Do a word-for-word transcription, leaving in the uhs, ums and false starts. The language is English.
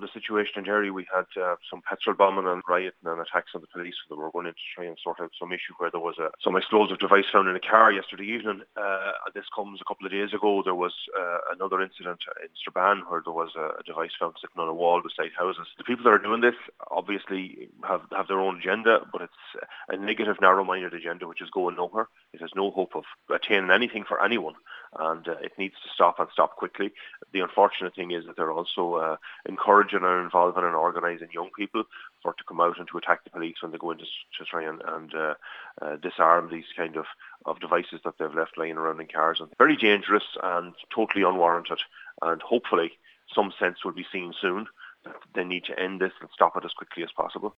the situation in Derry. We had uh, some petrol bombing and rioting and attacks on the police that were going in to try and sort out some issue where there was a, some explosive device found in a car yesterday evening. Uh, this comes a couple of days ago. There was uh, another incident in Strabane where there was a, a device found sitting on a wall beside houses. The people that are doing this obviously have, have their own agenda, but it's a negative, narrow-minded agenda which is going nowhere. It has no hope of attaining anything for anyone, and uh, it needs to stop and stop quickly. The unfortunate thing is that they're also uh, encouraging and involving and organising young people for to come out and to attack the police when they go in to, to try and, and uh, uh, disarm these kind of, of devices that they've left lying around in cars. And very dangerous and totally unwarranted, and hopefully some sense will be seen soon that they need to end this and stop it as quickly as possible.